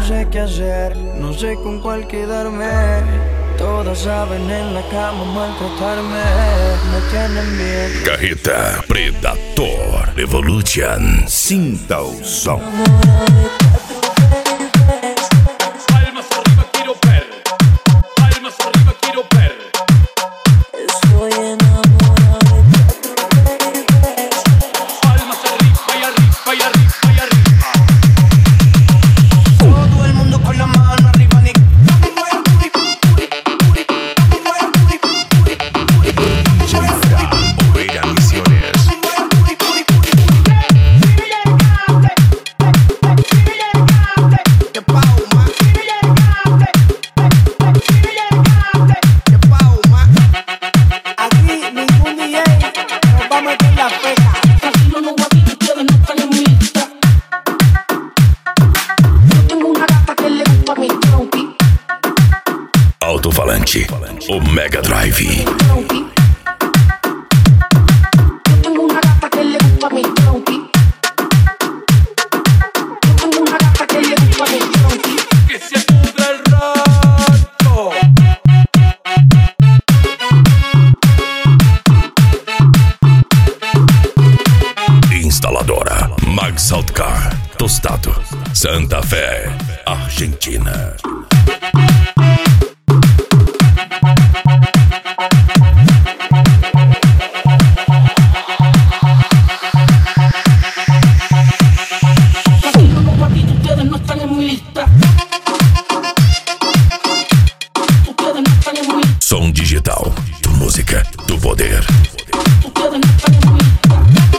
sé qué hacer, no sé con cuál quedarme. Todas saben en la cama maltratarme, me tienen bien. Carreta Predator Evolution. Sinta o som. Palmas arriba quiero ver, palmas arriba quiero ver. Estoy enamorado de Palmas arriba y arriba y arriba y arriba. Todo el mundo con la mano arriba, ni Oveja Misiones. aquí ningún DJ nos va a meter la feca. Tranquilo, no guapi, ustedes no están en mi lista. Yo tengo una gata que le gusta mi tronqui. Alto-falante, o Mega Drive. Tronqui. Yo tengo una gata que le gusta mi tronqui. Yo tengo una gata que le gusta mi tronqui. Que se pudra el rato. Instaladora Max Car, Tostado, Santa Fé, Argentina. Tranquilo, no guapi, ustedes no están en mi lista. Ustedes no están en mi lista. Som digital, tu música, tu poder. Ustedes no están en mi lista.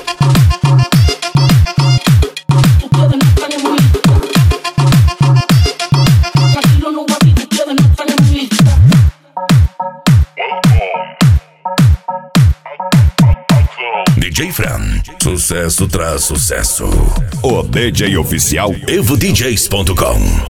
Ustedes no están en mi lista. Tranquilo, no guapi, ustedes no están en mi lista. DJ Fran, sucesso tras sucesso. O DJ oficial EvoDJs.com.